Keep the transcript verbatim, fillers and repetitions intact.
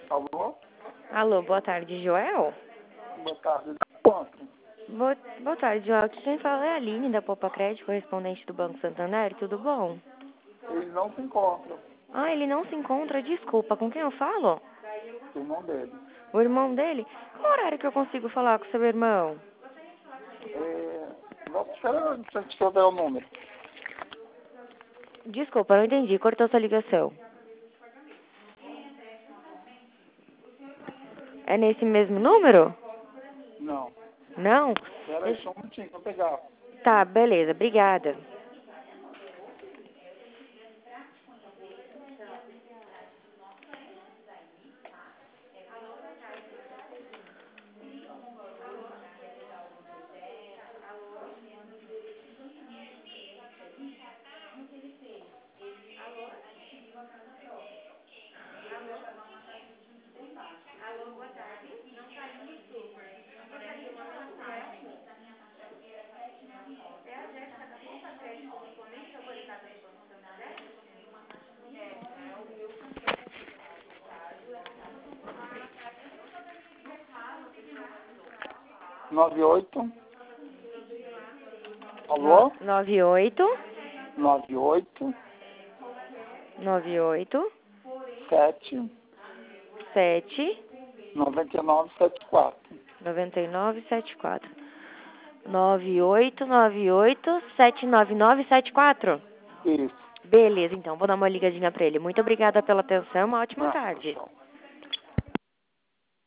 Alô? Alô, boa tarde, Joel? Boa tarde. Encontro. Boa, boa tarde, Joel. Quem fala é a Aline, da Popa Crédito, correspondente do Banco Santander. Tudo bom? Ele não se encontra. Ah, ele não se encontra. Desculpa, com quem eu falo? O irmão dele. O irmão dele? Qual horário que eu consigo falar com seu irmão? É... Vamos esperar, deixa eu ver o número. Desculpa, não entendi. Cortou sua ligação. É nesse mesmo número? Não. Não? Espera aí Deixa- só um minutinho pra eu pegar. Tá, beleza. Obrigada. nove oito. No- Alô? nove oito nove oito nove oito sete sete nove nove sete quatro. nove nove sete quatro. nove oito nove oito sete nove nove sete quatro. Isso. Beleza, então, vou dar uma ligadinha pra ele. Muito obrigada pela atenção, uma ótima Ah, tarde. tchau.